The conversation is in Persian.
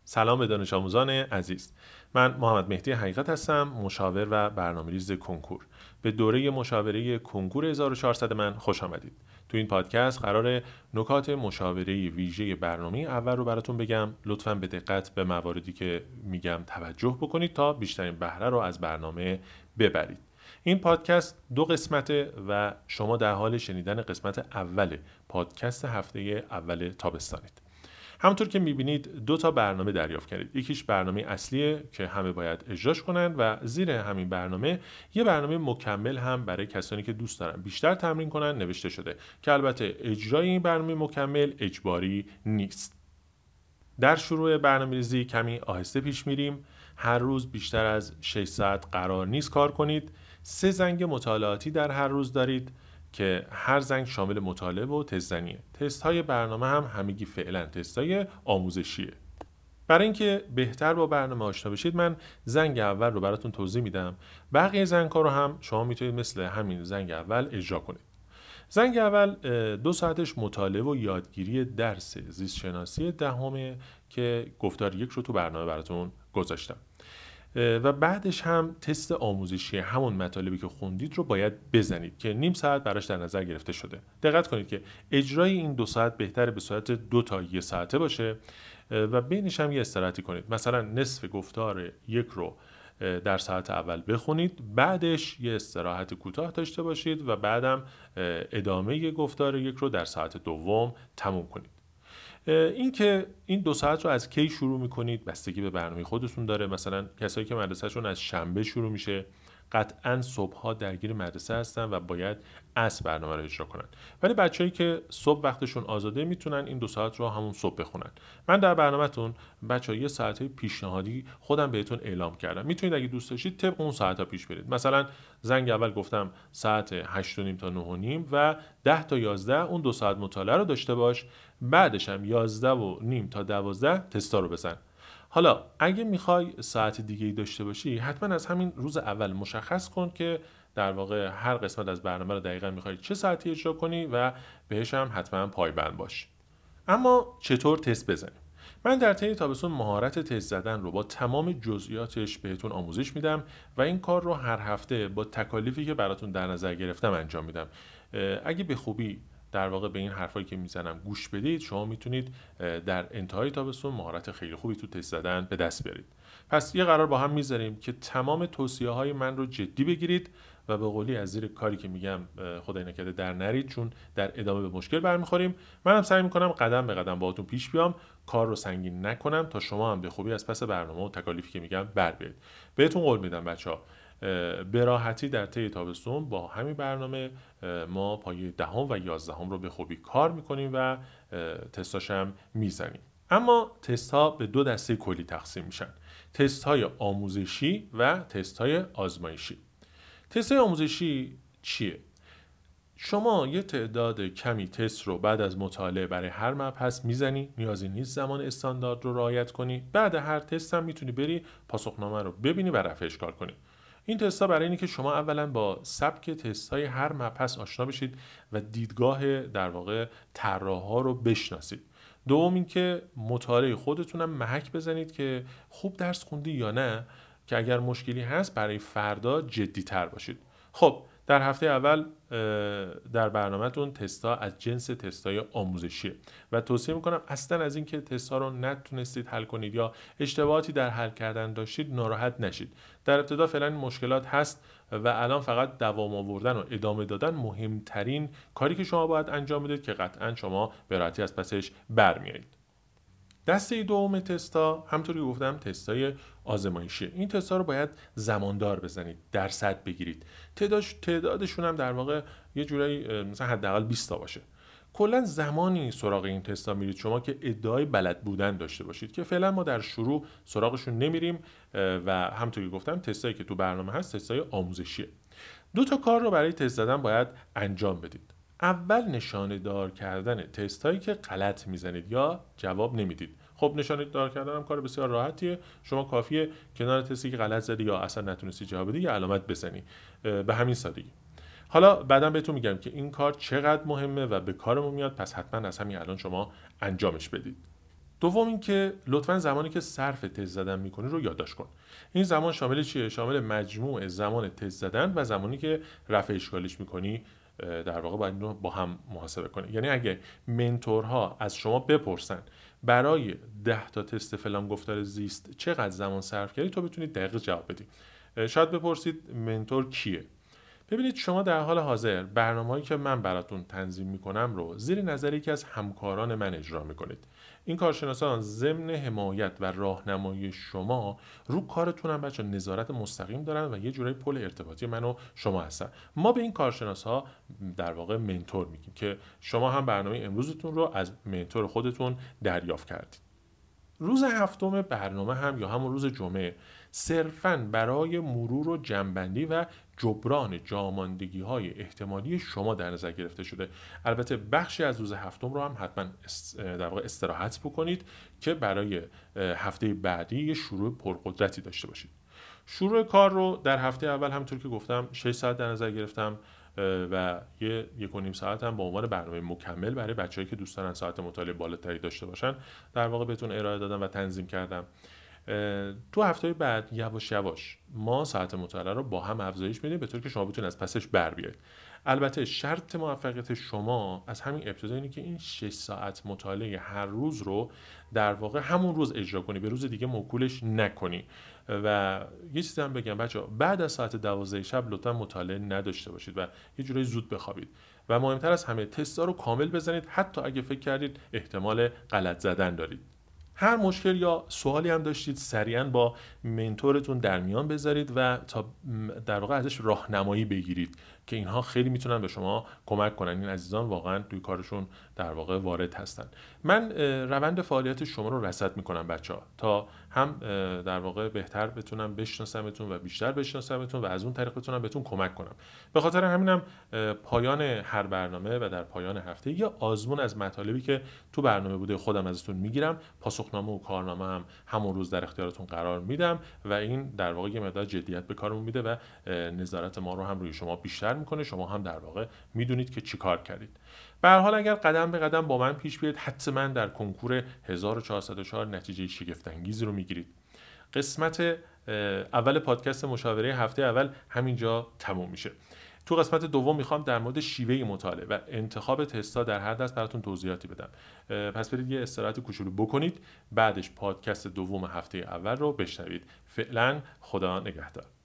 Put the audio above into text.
سلام به دانش آموزان عزیز. من محمد مهدی حقیقت هستم، مشاور و برنامه‌ریز کنکور. به دوره مشاوره کنکور 1400 من خوش آمدید. تو این پادکست قراره نکات مشاوره ویژه برنامه اول رو براتون بگم. لطفاً به دقت به مواردی که میگم توجه بکنید تا بیشترین بهره رو از برنامه ببرید. این پادکست 2 قسمته و شما در حال شنیدن قسمت اول پادکست هفته اول تابستانید. همونطور که میبینید 2 تا برنامه دریافت کردید. یکیش برنامه اصلیه که همه باید اجراش کنند و زیر همین برنامه یه برنامه مکمل هم برای کسانی که دوست دارن بیشتر تمرین کنن نوشته شده که البته اجرای این برنامه مکمل اجباری نیست. در شروع برنامه‌ریزی کمی آهسته پیش میریم. هر روز بیشتر از 6 ساعت قرار نیست کار کنید. 3 زنگ مطالعاتی در هر روز دارید که هر زنگ شامل مطالعه و تست‌زنیه. تست‌های برنامه هم همگی فعلا تست‌های آموزشیه. برای اینکه بهتر با برنامه آشنا بشید من زنگ اول رو براتون توضیح میدم. بقیه زنگ‌ها رو هم شما میتونید مثل همین زنگ اول اجرا کنید. زنگ اول 2 ساعتش مطالعه و یادگیری درس زیست شناسی دهمه که گفتار 1 رو تو برنامه براتون گذاشتم. و بعدش هم تست آموزشی همون مطالبی که خوندید رو باید بزنید که نیم ساعت براش در نظر گرفته شده. دقت کنید که اجرای این 2 ساعت بهتره به صورت 2 تا 1 ساعته باشه و بینش هم یه استراحتی کنید. مثلا نصف گفتار 1 رو در ساعت اول بخونید، بعدش یه استراحت کوتاه داشته باشید و بعدم ادامه گفتار 1 رو در ساعت دوم تموم کنید. این که این 2 ساعت رو از کی شروع میکنید بستگی به برنامه خودتون داره. مثلا کسایی که مدرسهشون از شنبه شروع میشه قطعا صبحها درگیر مدرسه هستن و باید عصر برنامه رو اجرا کنن، ولی بچه‌ای که صبح وقتشون آزاده میتونن این 2 ساعت رو همون صبح بخونن. من در برنامه‌تون بچه‌ها یه ساعت پیشنهادی خودم بهتون اعلام کردم، میتونید اگه دوست داشتید طبق اون ساعت‌ها پیش برید. مثلا زنگ اول گفتم ساعت 8 و نیم تا 9 و نیم و 10 تا 11 اون 2 ساعت مطالعه رو داشته باش، بعدش هم 11 و نیم تا 12 تستا رو بزن. حالا اگه میخوای ساعت دیگه‌ای داشته باشی حتما از همین روز اول مشخص کن که در واقع هر قسمت از برنامه رو دقیقاً میخوای چه ساعتی اجرا کنی و بهش هم حتما پایبند باش. اما چطور تست بزنیم؟ من در طی تابستون مهارت تست زدن رو با تمام جزئیاتش بهتون آموزش میدم و این کار رو هر هفته با تکالیفی که براتون در نظر گرفتم انجام میدم. اگه به خوبی در واقع به این حرفایی که میزنم گوش بدید شما میتونید در انتهای تابستون مهارت خیلی خوبی تو تست زدن به دست بیارید. پس یه قرار با هم میذاریم که تمام توصیه‌های من رو جدی بگیرید و به قولی از زیر کاری که میگم خدای نکرده در نرید، چون در ادامه به مشکل برمیخوریم. منم سعی میکنم قدم به قدم باهاتون پیش بیام، کار رو سنگین نکنم تا شما هم به خوبی از پس برنامه و تکالیفی که میگم بر بیایید. بهتون قول میدم بچه‌ها به راحتی در طی تابستون با همین برنامه ما پایه 10 و 11 رو به خوبی کار میکنیم و تستاش هم میزنیم. اما تست ها به 2 دسته کلی تقسیم میشن: تست های آموزشی و تست های آزمایشی. تست های آموزشی چیه؟ شما یه تعداد کمی تست رو بعد از مطالعه برای هر مبحث میزنی، نیازی نیست زمان استاندارد رو رعایت کنی. بعد هر تست هم میتونی بری پاسخنامه رو ببینی و رفعش کار کنی. این تست‌ها برای اینه که شما اولا با سبک تست‌های هر مبحث آشنا بشید و دیدگاه در واقع طراح‌ها رو بشناسید. دوم اینکه مطالعه خودتون هم محک بزنید که خوب درس خوندی یا نه، که اگر مشکلی هست برای فردا جدی‌تر باشید. خب در هفته اول در برنامه‌تون تستا از جنس تستای آموزشیه و توصیه میکنم اصلا از اینکه تستا رو نتونستید حل کنید یا اشتباهاتی در حل کردن داشتید ناراحت نشید. در ابتدا فعلا مشکلات هست و الان فقط دوام آوردن و ادامه دادن مهمترین کاری که شما باید انجام بدید که قطعا شما به راحتی از پسش برمیایید. دسته دوم تستا همونطوری که گفتم تستای آزمایشی. این تستا رو باید زماندار بزنید، درصد بگیرید. تعدادشون هم در واقع یه جورایی مثلا حداقل 20 تا باشه. کلا زمانی سراغ این تستا میرید شما که ادعای بلد بودن داشته باشید، که فعلا ما در شروع سراغشون نمیریم و همونطوری که گفتم تستایی که تو برنامه هست تستای آموزشیه. 2 تا کار رو برای تست زدن باید انجام بدید. اول نشانه دار کردن تستایی که غلط میزنید یا جواب نمیدید. خب نشانه دار کردن هم کار بسیار راحتیه. شما کافیه کنار تستی که غلط زدی یا اصلا نتونستی جواب بدی یه علامت بزنی، به همین سادگی. حالا بعدم بهتون میگم که این کار چقدر مهمه و به کارمون میاد، پس حتما از همین الان شما انجامش بدید. دوم این که لطفاً زمانی که صرف تست زدن میکنی رو یادداشت کن. این زمان شامل چیه؟ شامل مجموع زمان تست زدن و زمانی که رفع اشکالیش میکنی. در واقع باید اینو با هم محاسبه کنی. یعنی اگه منتورها از شما بپرسن برای 10 تا تست فلان گفتار زیست چقدر زمان صرف کردی، تو بتونید دقیق جواب بدی. شاید بپرسید منتور کیه. ببینید شما در حال حاضر برنامه‌ای که من براتون تنظیم میکنم رو زیر نظر یکی از همکاران من اجرا میکنید. این کارشناسان ضمن حمایت و راهنمایی شما رو کارتون هم بچه نظارت مستقیم دارن و یه جورایی پل ارتباطی من و شما هستن. ما به این کارشناس‌ها در واقع منتور میگیم که شما هم برنامه امروزتون رو از منتور خودتون دریافت کردید. روز هفتم برنامه هم یا همون روز جمعه صرفاً برای مرور و جمع‌بندی و جبران جاماندگی‌های احتمالی شما در نظر گرفته شده. البته بخشی از روز هفتم رو هم حتما در واقع استراحت بکنید که برای هفته بعدی یه شروع پرقدرتی داشته باشید. شروع کار رو در هفته اول همونطور که گفتم 6 ساعت در نظر گرفتم و یک و نیم ساعت هم به عنوان برنامه مکمل برای بچه‌هایی که دوست دارن ساعت مطالعه بالاتری داشته باشن در واقع بهتون ارائه دادم و تنظیم کردم. تو هفته بعد یواش یواش ما ساعت مطالعه رو با هم افزایش میدیم به طوری که شما بتونید از پسش بر بیاید. البته شرط موفقیت شما از همین ابتدا اینه که این 6 ساعت مطالعه هر روز رو در واقع همون روز اجرا کنی، به روز دیگه موکولش نکنی. و یه چیزی هم بگم بچه‌ها، بعد از ساعت 12 شب لطفا مطالعه نداشته باشید و یه جورایی زود بخوابید و مهمتر از همه تستا رو کامل بزنید، حتی اگه فکر کردید احتمال غلط زدن دارید. هر مشکل یا سوالی هم داشتید سریعا با منتورتون در میان بذارید و تا در واقع ازش راهنمایی بگیرید که اینها خیلی میتونن به شما کمک کنن. این عزیزان واقعا توی کارشون در واقع وارد هستن. من روند فعالیت شما رو رصد میکنم بچه‌ها تا هم در واقع بهتر بتونم بشناسمتون و بیشتر بشناسمتون و از اون طریق بتونم بهتون کمک کنم. به خاطر همینم پایان هر برنامه و در پایان هفته یه آزمون از مطالبی که تو برنامه بوده خودم ازتون میگیرم، پاسخنامه و کارنامه هم همون روز در اختیارتون قرار میدم و این در واقع یه مقدار جدیت به کارمون میده و نظارت ما رو هم روی شما بیشتر میکنه. شما هم در واقع میدونید که چی کار کردید. به هر حال اگر قدم به قدم با من پیش بیاید حتما در کنکور 1404 نتیجه شگفت انگیزی رو میگیرید. قسمت اول پادکست مشاوره هفته اول همینجا تموم میشه. تو قسمت دوم میخوام در مورد شیوه مطالعه و انتخاب تستا در هر درس براتون توضیحاتی بدم. پس برید یه استراحت کوچولو بکنید، بعدش پادکست دوم هفته اول رو بشنوید. فعلا خدا نگهدار.